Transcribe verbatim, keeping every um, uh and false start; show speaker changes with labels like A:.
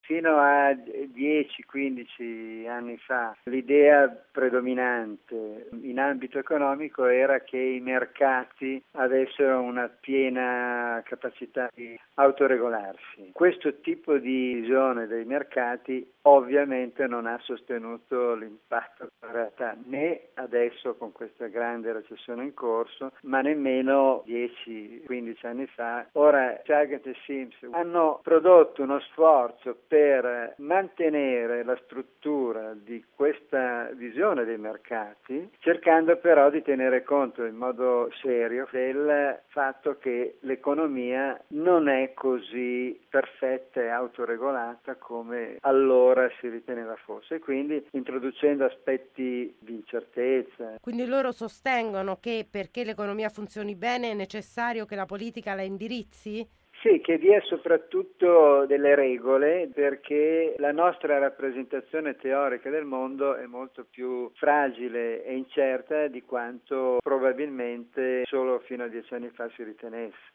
A: Fino a dieci quindici anni fa l'idea predominante in ambito economico era che i mercati avessero una piena capacità di autoregolarsi. Questo tipo di visione dei mercati ovviamente non ha sostenuto l'impatto in realtà né adesso con questa grande recessione in corso, ma nemmeno dieci quindici anni fa. Ora Target e Sims hanno prodotto uno sforzo per mantenere la struttura di questa visione dei mercati, cercando però di tenere conto in modo serio del fatto che l'economia non è così perfetta e autoregolata come allora si riteneva fosse, e quindi introducendo aspetti di incertezza.
B: Quindi loro sostengono che perché l'economia funzioni bene è necessario che la politica la indirizzi?
A: Sì, che dia soprattutto delle regole, perché la nostra rappresentazione teorica del mondo è molto più fragile e incerta di quanto probabilmente solo fino a dieci anni fa si ritenesse.